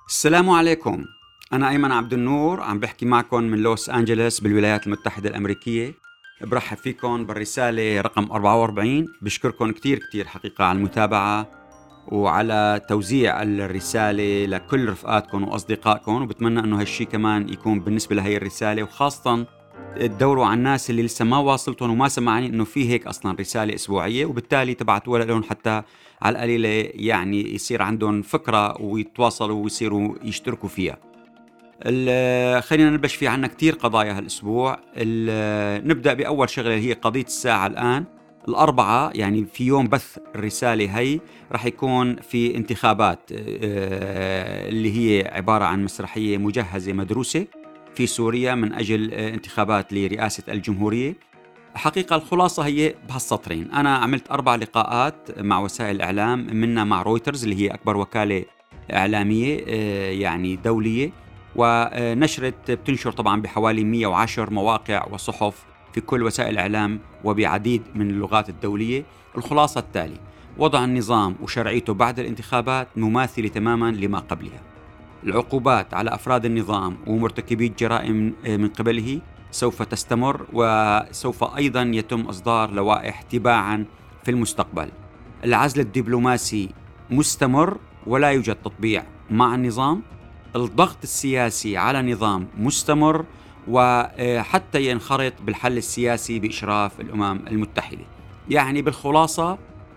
السلام عليكم. أنا أيمن عبد النور عم بحكي معكم من لوس أنجلوس بالولايات المتحدة الأمريكية. برحب فيكم بالرسالة رقم 44. بشكركم كتير حقيقة على المتابعة وعلى توزيع الرسالة لكل رفقاتكم وأصدقائكم، وبتمنى أنه هالشي كمان يكون بالنسبة لهي الرسالة، وخاصة تدوروا على الناس اللي لسه ما واصلتهم وما سمعني أنه في هيك أصلا رسالة أسبوعية، وبالتالي تبعتوها لهم حتى على القليلة يعني يصير عندهم فكرة ويتواصلوا ويصيروا يشتركوا فيها. خلينا نبلش في عنا كتير قضايا هالأسبوع. نبدأ بأول شغلة هي قضية الساعة الآن الأربعة، يعني في يوم بث الرسالة هي رح يكون في انتخابات اللي هي عبارة عن مسرحية مجهزة مدروسة في سوريا من أجل انتخابات لرئاسة الجمهورية. حقيقة الخلاصة هي بهالسطرين. أنا عملت 4 لقاءات مع وسائل الإعلام، منها مع رويترز اللي هي أكبر وكالة إعلامية يعني دولية، ونشرت بتنشر طبعا بحوالي 110 مواقع وصحف في كل وسائل الإعلام وبعديد من اللغات الدولية. الخلاصة التالي: وضع النظام وشرعيته بعد الانتخابات مماثلة تماما لما قبلها. العقوبات على أفراد النظام ومرتكبي الجرائم من قبله سوف تستمر، وسوف أيضا يتم إصدار لوائح تباعا في المستقبل. العزل الدبلوماسي مستمر ولا يوجد تطبيع مع النظام. الضغط السياسي على النظام مستمر، وحتى ينخرط بالحل السياسي بإشراف الأمم المتحدة. يعني بالخلاصة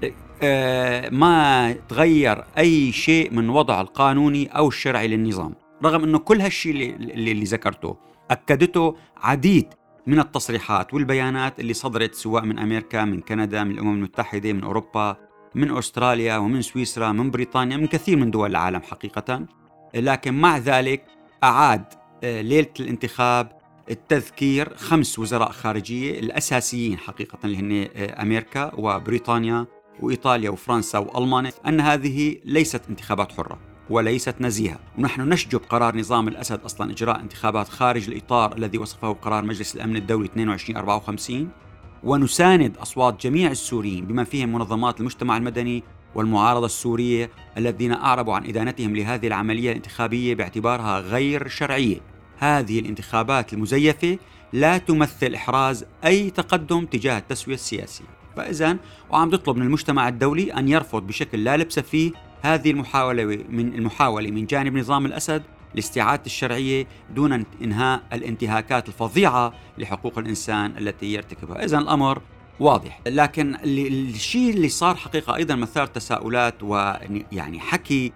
ما تغير أي شيء من وضع القانوني أو الشرعي للنظام، رغم أنه كل هالشيء اللي ذكرته أكدته عديد من التصريحات والبيانات اللي صدرت سواء من أمريكا، من كندا، من الأمم المتحدة، من أوروبا، من أستراليا ومن سويسرا، من بريطانيا، من كثير من دول العالم حقيقة. لكن مع ذلك أعاد ليلة الانتخاب التذكير 5 وزراء خارجية الأساسيين حقيقة اللي هن أمريكا وبريطانيا وإيطاليا وفرنسا وألمانيا أن هذه ليست انتخابات حرة وليست نزيهة، ونحن نشجب قرار نظام الأسد أصلا إجراء انتخابات خارج الإطار الذي وصفه قرار مجلس الأمن الدولي 2254، ونساند أصوات جميع السوريين بما فيهم منظمات المجتمع المدني والمعارضة السورية الذين أعربوا عن إدانتهم لهذه العملية الانتخابية باعتبارها غير شرعية. هذه الانتخابات المزيفة لا تمثل إحراز أي تقدم تجاه التسوية السياسية. فإذن وعم تطلب من المجتمع الدولي أن يرفض بشكل لا لبس فيه هذه المحاولة من جانب نظام الأسد لاستعادة الشرعية دون انهاء الانتهاكات الفظيعة لحقوق الإنسان التي يرتكبها. إذن الأمر واضح، لكن الشيء اللي صار حقيقة أيضا مثار تساؤلات ويعني حكي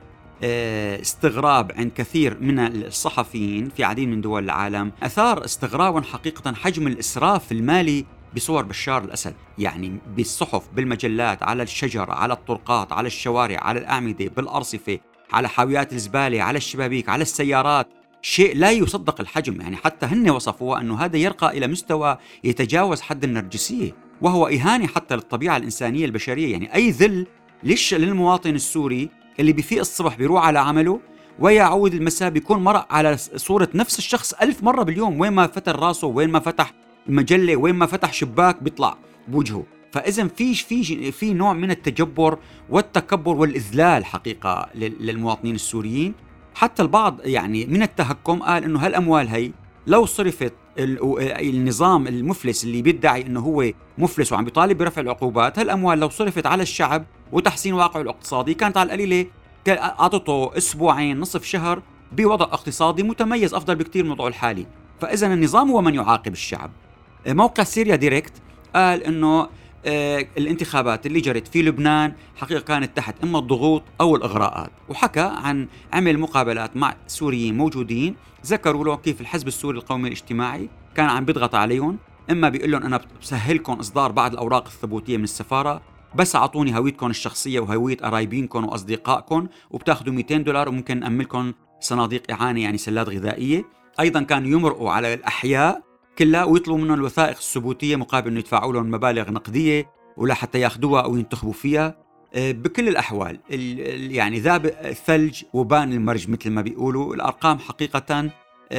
استغراب عند كثير من الصحفيين في عديد من دول العالم. أثار استغرابا حقيقة حجم الإسراف المالي بصور بشار الأسد، يعني بالصحف، بالمجلات، على الشجر، على الطرقات، على الشوارع، على الأعمدة، بالأرصفة، على حاويات الزبالة، على الشبابيك، على السيارات. شيء لا يصدق الحجم، يعني حتى هن وصفوه أنه هذا يرقى إلى مستوى يتجاوز حد النرجسية، وهو إهانة حتى للطبيعة الإنسانية البشرية. يعني أي ذل للمواطن السوري اللي بفيق الصبح بيروح على عمله ويعود المساء بيكون مرق على صورة نفس الشخص 1000 مرة باليوم، وين ما فتح راسه، وين ما فتح مجلة، وين ما فتح شباك بيطلع بوجهه. فإذن في نوع من التجبر والتكبر والإذلال حقيقة للمواطنين السوريين. حتى البعض يعني من التهكم قال إنه هالأموال هي لو صرفت النظام المفلس اللي بيدعي إنه هو مفلس وعم بيطالب برفع العقوبات، هالأموال لو صرفت على الشعب وتحسين واقعه الاقتصادي كانت على القليلة أعطته أسبوعين، نصف شهر بوضع اقتصادي متميز أفضل بكتير من وضعه الحالي. فإذن النظام هو من يعاقب الشعب. موقع سوريا ديريكت قال إنه الانتخابات اللي جرت في لبنان حقيقة كانت تحت إما الضغوط أو الإغراءات، وحكى عن عمل مقابلات مع سوريين موجودين ذكروا له كيف الحزب السوري القومي الاجتماعي كان عم بيضغط عليهم، إما بيقول لهم أنا بسهلكم إصدار بعض الأوراق الثبوتية من السفارة، بس أعطوني هويتكم الشخصية وهوية قرايبينكم وأصدقائكم وبتاخذوا $200 وممكن نأملكم صناديق إعانة يعني سلات غذائية. أيضا كانوا يمرقوا على الأحياء كلها ويطلبوا منهم الوثائق الثبوتية مقابل أن يدفعوا لهم مبالغ نقدية ولا حتى ياخذوها أو ينتخبوا فيها. بكل الأحوال يعني ذاب الثلج وبان المرج مثل ما بيقولوا. الأرقام حقيقة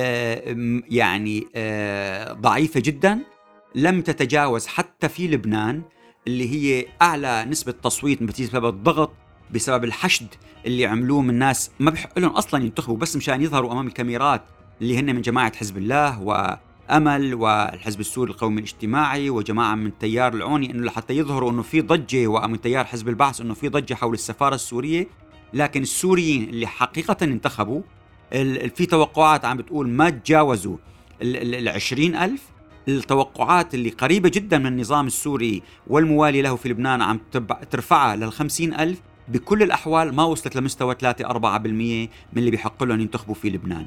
يعني ضعيفة جدا، لم تتجاوز حتى في لبنان اللي هي أعلى نسبة تصويت بسبب الضغط بسبب الحشد اللي عملوه من ناس ما بيحق لهم أصلا ينتخبوا، بس مشان يظهروا أمام الكاميرات، اللي هن من جماعة حزب الله وأمل والحزب السوري القومي الاجتماعي وجماعة من تيار العوني، إنه لحتى يظهروا إنه في ضجة، ومن تيار حزب البعث إنه في ضجة حول السفارة السورية. لكن السوريين اللي حقيقة انتخبوا، في توقعات عم بتقول ما تجاوزوا 20,000. التوقعات اللي قريبة جدا من النظام السوري والموالي له في لبنان عم ترفعها 50,000. بكل الأحوال ما وصلت لمستوى 3-4% من اللي بيحق لهم ينتخبوا في لبنان.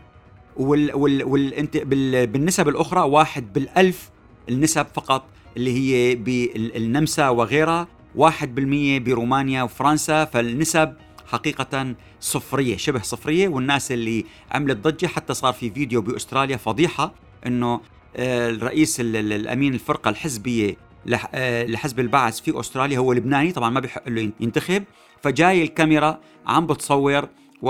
بالنسب الأخرى 1/1000 النسب فقط، اللي هي بالنمسا وغيرها، 1% برومانيا وفرنسا. فالنسب حقيقة صفرية، شبه صفرية. والناس اللي عملت ضجة، حتى صار في فيديو بأستراليا فضيحة إنه الرئيس الأمين الفرقة الحزبية لحزب البعث في أستراليا هو لبناني، طبعا ما بيحق له ينتخب، فجاي الكاميرا عم بتصور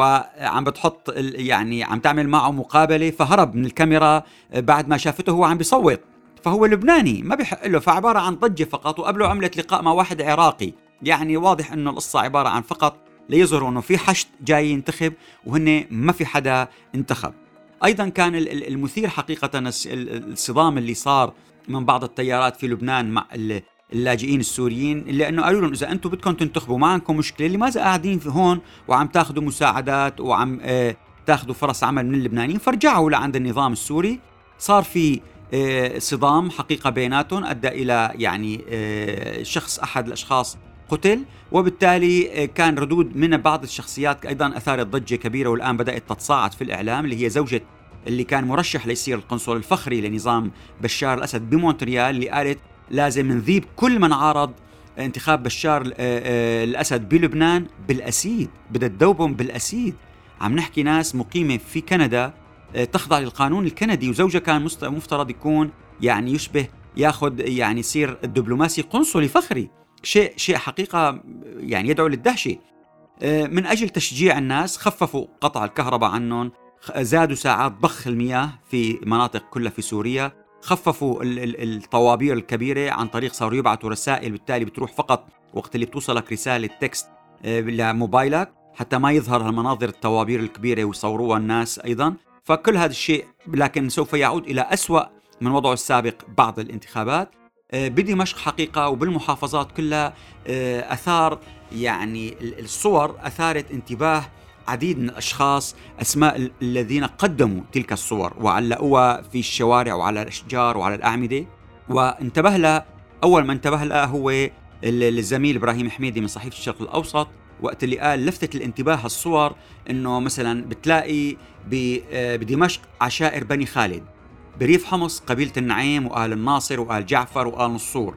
وعم بتحط يعني عم تعمل معه مقابلة، فهرب من الكاميرا بعد ما شافته هو عم بيصوت، فهو لبناني ما بيحق له، فعبارة عن ضجة فقط. وقبله عملت لقاء مع واحد عراقي، يعني واضح إنه القصة عبارة عن فقط ليظهروا إنه في حشد جاي ينتخب، وهن ما في حدا انتخب. أيضا كان المثير حقيقة الصدام اللي صار من بعض التيارات في لبنان مع اللاجئين السوريين، لأنه قالوا لهم إذا أنتم بدكم تنتخبوا ما عندكم مشكلة، لماذا قاعدين في هون وعم تاخذوا مساعدات وعم تاخذوا فرص عمل من اللبنانيين؟ فرجعوا لعند النظام السوري. صار في صدام حقيقة بيناتهم، أدى إلى يعني شخص أحد الأشخاص قتل، وبالتالي كان ردود من بعض الشخصيات أيضا أثارت ضجة كبيرة، والآن بدأت تتصاعد في الإعلام، اللي هي زوجة اللي كان مرشح ليصير القنصل الفخري لنظام بشار الأسد بمونتريال، اللي قالت لازم نذيب كل من عارض انتخاب بشار الأسد بلبنان بالأسيد، بدها تذوبهم بالأسيد. عم نحكي ناس مقيمة في كندا تخضع للقانون الكندي، وزوجها كان مفترض يكون يعني يشبه ياخذ يعني يصير الدبلوماسي قنصلي فخري، شيء حقيقة يعني يدعو للدهشة. من أجل تشجيع الناس خففوا قطع الكهرباء عنهم، زادوا ساعات ضخ المياه في مناطق كلها في سوريا، خففوا الطوابير الكبيرة عن طريق صاروا يبعثوا رسائل، بالتالي بتروح فقط وقت اللي بتوصلك رسالة تكست لموبايلك حتى ما يظهر المناظر الطوابير الكبيرة ويصوروها الناس أيضا. فكل هذا الشيء لكن سوف يعود إلى أسوأ من وضعه السابق بعد الانتخابات. بدمشق حقيقة وبالمحافظات كلها أثار يعني الصور أثارت انتباه عديد من الأشخاص، أسماء الذين قدموا تلك الصور وعلقوها في الشوارع وعلى الأشجار وعلى الأعمدة. وانتبه لها أول ما انتبه لها هو الزميل إبراهيم حميدي من صحيفة الشرق الأوسط، وقت اللي قال لفتت الانتباه الصور إنه مثلا بتلاقي بدمشق عشائر بني خالد، بريف حمص قبيلة النعيم وآل الناصر وآل جعفر وآل نصور،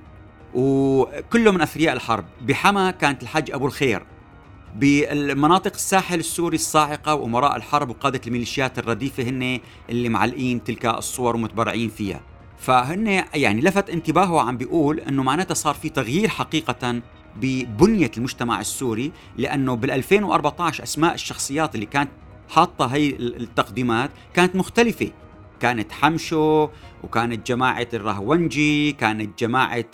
وكله من أثرياء الحرب. بحما كانت الحج أبو الخير. بالمناطق الساحل السوري الصاعقة وأمراء الحرب وقادة الميليشيات الرديفة هن اللي معلقين تلك الصور ومتبرعين فيها. فهن يعني لفت انتباهه، عم بيقول أنه معناتها صار في تغيير حقيقة ببنية المجتمع السوري، لأنه بال2014 أسماء الشخصيات اللي كانت حاطة هاي التقديمات كانت مختلفة. كانت حمشو، وكانت جماعة الرهونجي، كانت جماعة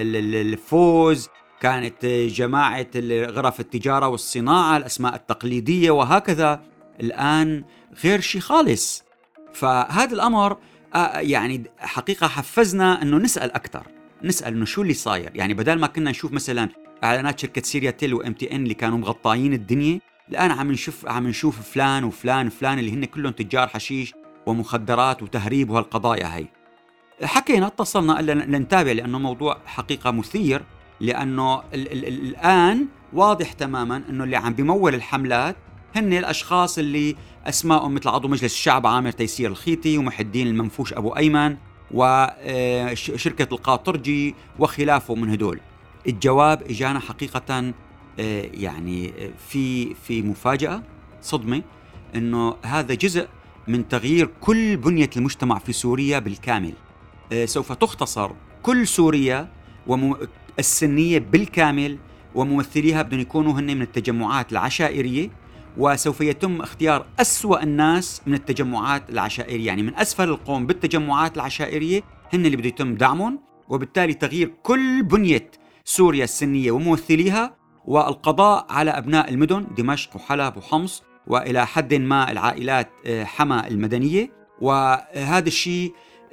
الفوز، كانت جماعة غرف التجارة والصناعة، الأسماء التقليدية وهكذا. الآن غير شيء خالص. فهذا الأمر يعني حقيقة حفزنا أنه نسأل أكثر، نسأل أنه شو اللي صاير. يعني بدل ما كنا نشوف مثلا إعلانات شركة سيريا تيل وMTN اللي كانوا مغطاين الدنيا، الآن عم نشوف فلان وفلان وفلان اللي هن كلهم تجار حشيش ومخدرات وتهريب وهالقضايا هاي. حكينا اتصلنا لنتابع، لأنه موضوع حقيقة مثير، لأنه الآن واضح تماما أنه اللي عم بيمول الحملات هن الأشخاص اللي أسمائهم مثل عضو مجلس الشعب عامر تيسير الخيطي ومحي الدين المنفوش أبو أيمن وشركة القاطرجي وخلافه من هدول. الجواب إجانا حقيقة يعني في مفاجأة، صدمة، أنه هذا جزء من تغيير كل بنية المجتمع في سوريا بالكامل. سوف تختصر كل سوريا السنية بالكامل، وممثليها بدهم يكونوا هن من التجمعات العشائرية، وسوف يتم اختيار أسوأ الناس من التجمعات العشائرية، يعني من أسفل القوم بالتجمعات العشائرية هن اللي بده يتم دعمهم، وبالتالي تغيير كل بنية سوريا السنية وممثليها، والقضاء على أبناء المدن دمشق وحلب وحمص، وإلى حد ما العائلات حما المدنية. وهذا الشيء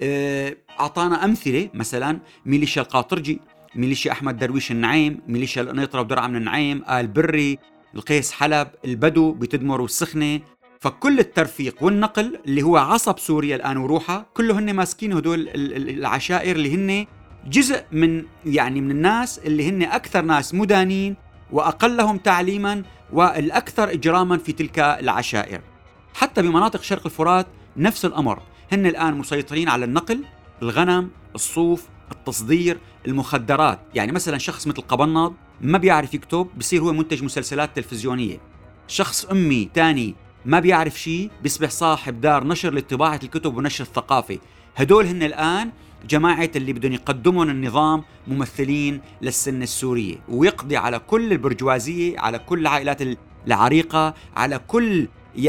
أعطانا أمثلة، مثلا ميليشيا القاطرجي، ميليشيا أحمد درويش النعيم، ميليشيا القنيطرة ودرعا من النعيم، آل بري، القيس حلب، البدو بتدمر والسخنة. فكل الترفيق والنقل اللي هو عصب سوريا الآن وروحها كله هن ماسكين هدول العشائر اللي هن جزء من من الناس اللي هن أكثر ناس مدانين وأقلهم تعليما والأكثر إجراما في تلك العشائر. حتى بمناطق شرق الفرات نفس الأمر، هن الآن مسيطرين على النقل، الغنم، الصوف، التصدير، المخدرات. يعني مثلا شخص مثل قبناض ما بيعرف يكتب بصير هو منتج مسلسلات تلفزيونية. شخص أمي تاني ما بيعرف شيء بيصبح صاحب دار نشر لطباعة الكتب ونشر الثقافة. هدول هن الآن جماعة اللي بدهم يقدمون النظام ممثلين للسنة السورية، ويقضي على كل البرجوازية، على كل العائلات العريقة، على كل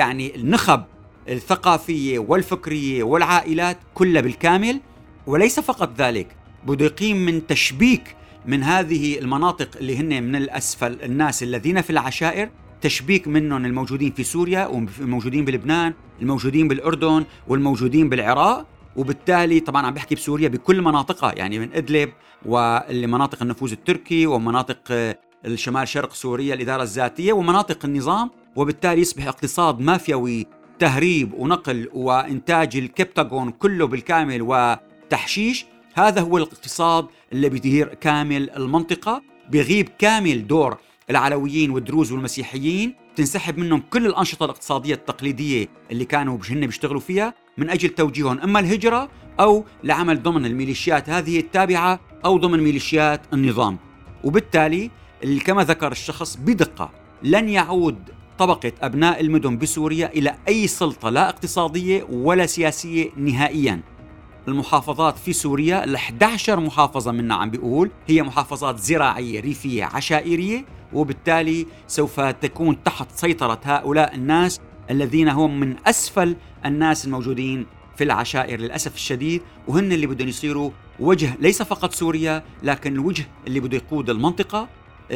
النخب الثقافية والفكرية والعائلات كلها بالكامل. وليس فقط ذلك، بده يقيم من تشبيك من هذه المناطق اللي هن من الأسفل، الناس الذين في العشائر، تشبيك منهم الموجودين في سوريا والموجودين بلبنان، الموجودين بالأردن والموجودين بالعراق. وبالتالي طبعا عم بحكي بسوريا بكل مناطقها، من إدلب ومناطق النفوذ التركي ومناطق الشمال شرق سوريا الإدارة الذاتية ومناطق النظام. وبالتالي يصبح اقتصاد مافيوي، تهريب ونقل وإنتاج الكبتاغون كله بالكامل وتحشيش. هذا هو الاقتصاد اللي بيدير كامل المنطقة. بيغيب كامل دور العلويين والدروز والمسيحيين، تنسحب منهم كل الأنشطة الاقتصادية التقليدية اللي كانوا هن بيشتغلوا فيها من أجل توجيههم إما الهجرة أو لعمل ضمن الميليشيات هذه التابعة أو ضمن ميليشيات النظام. وبالتالي كما ذكر الشخص بدقة، لن يعود طبقة أبناء المدن بسوريا إلى أي سلطة لا اقتصادية ولا سياسية نهائياً. المحافظات في سوريا 11 محافظة منها عم بيقول هي محافظات زراعية ريفية عشائرية، وبالتالي سوف تكون تحت سيطرة هؤلاء الناس الذين هم من أسفل الناس الموجودين في العشائر للأسف الشديد، وهن اللي بدهم يصيروا وجه ليس فقط سوريا لكن الوجه اللي بده يقود المنطقة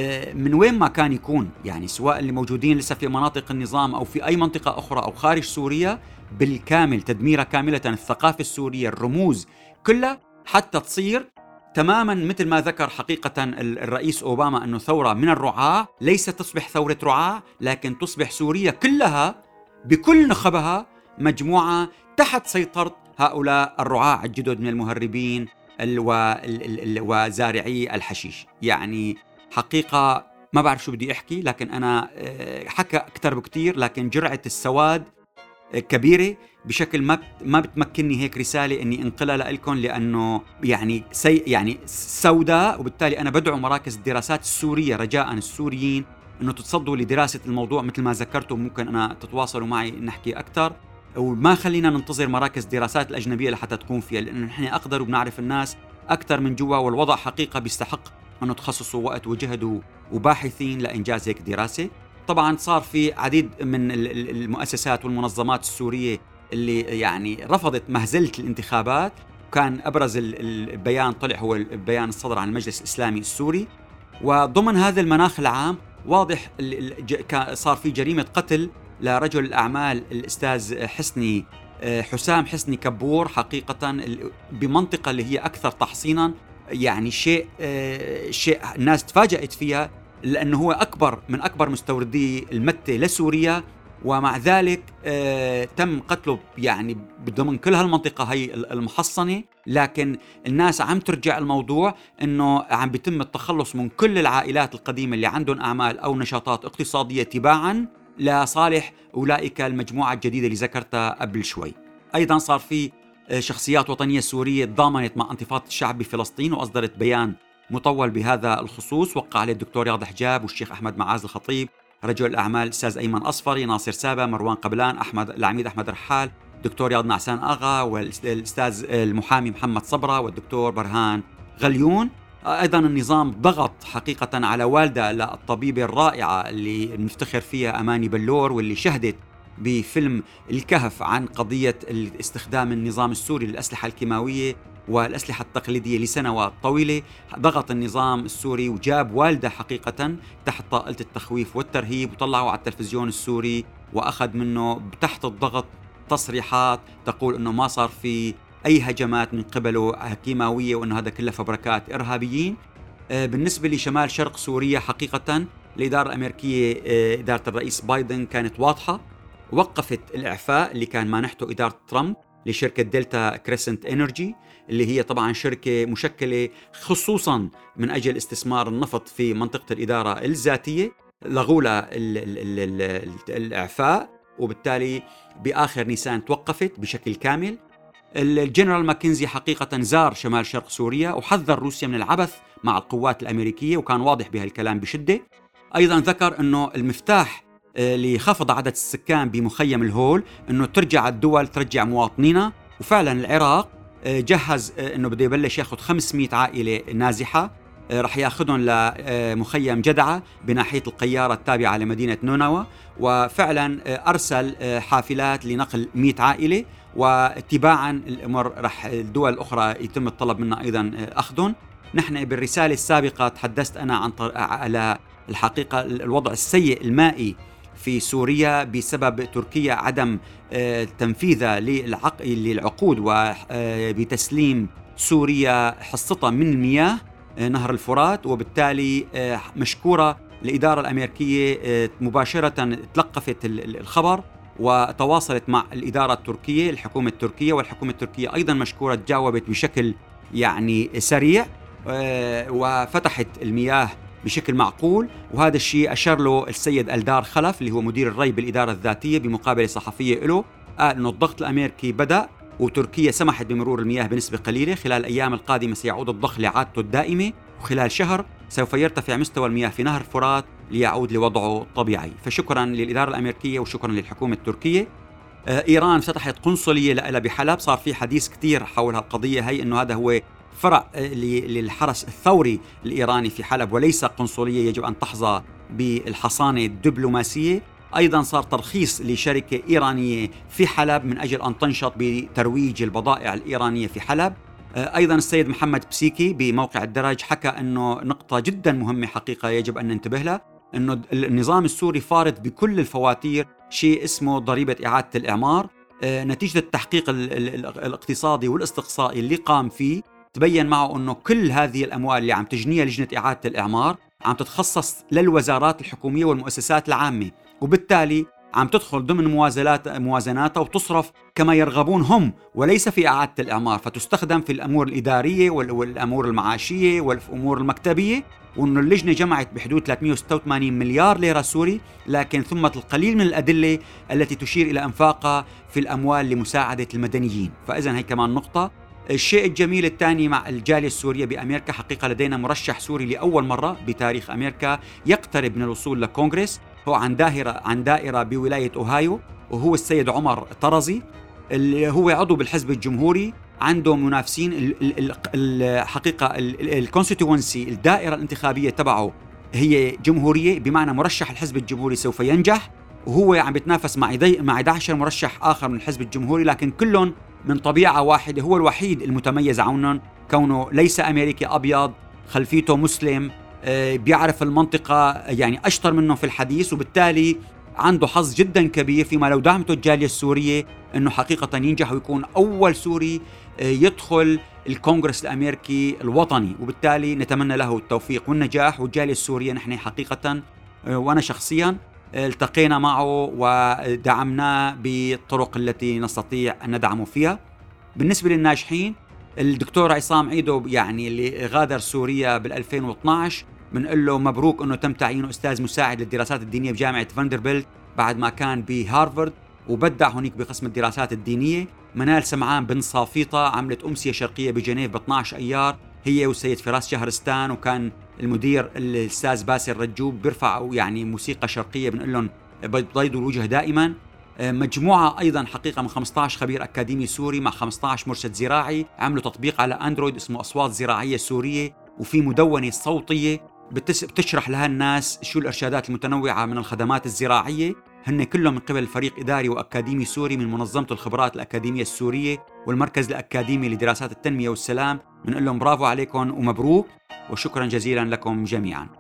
من وين ما كان يكون، سواء اللي موجودين لسه في مناطق النظام أو في أي منطقة أخرى أو خارج سوريا، بالكامل تدمير كاملة الثقافة السورية، الرموز كلها، حتى تصير تماما مثل ما ذكر حقيقة الرئيس أوباما أنه ثورة من الرعاع، ليست تصبح ثورة رعاع لكن تصبح سوريا كلها بكل نخبها مجموعة تحت سيطرة هؤلاء الرعاع الجدد من المهربين وزارعي الحشيش. حقيقة ما بعرف شو بدي أحكي، لكن أنا حكى أكثر بكتير، لكن جرعة السواد كبيرة بشكل ما بتمكنني هيك رسالة إني انقلها لكم، لأنه سوداء. وبالتالي أنا بدعو مراكز الدراسات السورية رجاء السوريين إنه تتصدوا لدراسة الموضوع مثل ما ذكرتوا. ممكن أنا تتواصلوا معي نحكي أكثر، وما خلينا ننتظر مراكز الدراسات الأجنبية لحتى تكون فيها، لأنه نحن أقدر وبنعرف الناس أكثر من جوا، والوضع حقيقة بيستحق أنه تخصصوا وقت وجهد وباحثين لإنجاز هيك دراسة. طبعا صار في عديد من المؤسسات والمنظمات السورية اللي رفضت مهزلة الانتخابات، وكان أبرز البيان طلع هو البيان الصدر عن المجلس الإسلامي السوري. وضمن هذا المناخ العام واضح صار في جريمة قتل لرجل الأعمال الأستاذ حسام حسني كبور، حقيقة بمنطقة اللي هي أكثر تحصينا. شيء الناس تفاجأت فيها، لأنه هو من أكبر مستوردي المتة لسوريا، ومع ذلك تم قتله ضمن كل هالمنطقة هي المحصنة. لكن الناس عم ترجع الموضوع أنه عم بيتم التخلص من كل العائلات القديمة اللي عندهم أعمال أو نشاطات اقتصادية تباعا لصالح أولئك المجموعة الجديدة اللي ذكرتها قبل شوي. أيضا صار في شخصيات وطنية سورية تضامنت مع انتفاضة الشعب بفلسطين وأصدرت بيان مطول بهذا الخصوص، وقع عليه الدكتور رياض حجاب والشيخ أحمد معاذ الخطيب، رجل الأعمال الأستاذ أيمن أصفري، ناصر سابا، مروان قبلان، العميد أحمد رحال، دكتور رياض نعسان أغا، والأستاذ المحامي محمد صبرة، والدكتور برهان غليون. أيضا النظام ضغط حقيقة على والدة للطبيبة الرائعة اللي نفتخر فيها أماني بلور، واللي شهدت بفيلم الكهف عن قضية استخدام النظام السوري للأسلحة الكيماوية والأسلحة التقليدية لسنوات طويلة. ضغط النظام السوري وجاب والده حقيقة تحت طائلة التخويف والترهيب، وطلعه على التلفزيون السوري وأخذ منه تحت الضغط تصريحات تقول أنه ما صار في أي هجمات من قبله كيماوية، وأنه هذا كله فبركات إرهابيين. بالنسبة لشمال شرق سوريا حقيقة الإدارة الأمريكية، إدارة الرئيس بايدن كانت واضحة، وقفت الإعفاء اللي كان مانحته إدارة ترامب لشركة دلتا كريسنت إنرجي، اللي هي طبعا شركة مشكلة خصوصا من أجل استثمار النفط في منطقة الإدارة الذاتية. لغوا لها الإعفاء، وبالتالي بآخر نيسان توقفت بشكل كامل. الجنرال ماكنزي حقيقة زار شمال شرق سوريا وحذر روسيا من العبث مع القوات الأمريكية، وكان واضح بهالكلام بشدة. أيضا ذكر أنه المفتاح لخفض عدد السكان بمخيم الهول أنه ترجع الدول ترجع مواطنينا. وفعلا العراق جهز أنه بده يبلش ياخذ 500 عائلة نازحة، رح ياخذهم لمخيم جدعة بناحية القيارة التابعة لمدينة نونوا، وفعلا أرسل حافلات لنقل 100 عائلة، واتباعا الأمر رح الدول الأخرى يتم الطلب منا أيضا أخذهم. نحن بالرسالة السابقة تحدثت أنا على الحقيقة الوضع السيء المائي في سوريا بسبب تركيا عدم تنفيذها للعقود وبتسليم سوريا حصتها من المياه نهر الفرات، وبالتالي مشكورة الإدارة الأمريكية مباشرة تلقفت الخبر وتواصلت مع الإدارة التركية، الحكومة التركية، والحكومة التركية أيضا مشكورة تجاوبت بشكل يعني سريع وفتحت المياه بشكل معقول. وهذا الشيء أشار له السيد ألدار خلف اللي هو مدير الري بالإدارة الذاتية بمقابلة صحفية له، قال أنه الضغط الأمريكي بدأ وتركيا سمحت بمرور المياه بنسبة قليلة. خلال الأيام القادمة سيعود الضخ لعادته الدائمة، وخلال شهر سوف يرتفع مستوى المياه في نهر الفرات ليعود لوضعه الطبيعي. فشكرا للإدارة الأمريكية وشكرا للحكومة التركية. إيران فتحت قنصلية لها بحلب. صار في حديث كتير حول هالقضية هي أنه هذا هو فرع للحرس الثوري الإيراني في حلب وليس قنصلية يجب أن تحظى بالحصانة الدبلوماسية. أيضا صار ترخيص لشركة إيرانية في حلب من أجل أن تنشط بترويج البضائع الإيرانية في حلب. أيضا السيد محمد بسيكي بموقع الدرج حكى أنه نقطة جدا مهمة حقيقة يجب أن ننتبه لها، أنه النظام السوري فارض بكل الفواتير شيء اسمه ضريبة إعادة الإعمار. نتيجة التحقيق الاقتصادي والاستقصائي اللي قام فيه تبين معه أنه كل هذه الأموال اللي عم تجنيها لجنة إعادة الإعمار عم تتخصص للوزارات الحكومية والمؤسسات العامة، وبالتالي عم تدخل ضمن موازناتها وتصرف كما يرغبون هم وليس في إعادة الإعمار، فتستخدم في الأمور الإدارية والأمور المعاشية والأمور المكتبية. وأنه اللجنة جمعت بحدود 386 مليار ليرة سوري، لكن ثمة القليل من الأدلة التي تشير إلى أنفاقها في الأموال لمساعدة المدنيين. فإذن هي كمان نقطة. الشيء الجميل الثاني مع الجالية السورية بأمريكا، حقيقة لدينا مرشح سوري لأول مرة بتاريخ أمريكا يقترب من الوصول لكونغرس، هو عن دائرة بولاية أوهايو، وهو السيد عمر طرزي اللي هو عضو بالحزب الجمهوري. عنده منافسين الحقيقة الكونستيتوينسي الدائرة الانتخابية تبعه هي جمهورية، بمعنى مرشح الحزب الجمهوري سوف ينجح، وهو عم بيتنافس مع 11 مرشح آخر من الحزب الجمهوري، لكن كلهم من طبيعة واحدة. هو الوحيد المتميز عنهم كونه ليس أمريكي أبيض، خلفيته مسلم، بيعرف المنطقة يعني أشطر منه في الحديث، وبالتالي عنده حظ جدا كبير فيما لو دعمته الجالية السورية أنه حقيقة ينجح ويكون أول سوري يدخل الكونغرس الأمريكي الوطني. وبالتالي نتمنى له التوفيق والنجاح. والجالية السورية نحن حقيقة وأنا شخصيا التقينا معه ودعمناه بالطرق التي نستطيع أن ندعمه فيها. بالنسبة للناجحين، الدكتور عصام عيدو يعني اللي غادر سوريا بال2012 بنقول له مبروك أنه تم تعيينه أستاذ مساعد للدراسات الدينية بجامعة فاندربيلت بعد ما كان بهارفارد وبدع هناك بقسم الدراسات الدينية. منال سمعان بن صافيطة عملت أمسية شرقية بجنيف ب12 أيار هي والسيد فراس شهرستان، وكان المدير الأستاذ باسل رجوب بيرفعوا يعني موسيقى شرقية بنقول لهم بيضوا الوجه دائما. مجموعة أيضا حقيقة من 15 خبير أكاديمي سوري مع 15 مرشد زراعي عملوا تطبيق على أندرويد اسمه أصوات زراعية سورية، وفي مدونة صوتية بتشرح لها الناس شو الإرشادات المتنوعة من الخدمات الزراعية. هن كلهم من قبل فريق إداري وأكاديمي سوري من منظمة الخبرات الأكاديمية السورية والمركز الأكاديمي لدراسات التنمية والسلام. بنقول لهم برافو عليكم ومبروك، وشكرا جزيلا لكم جميعا.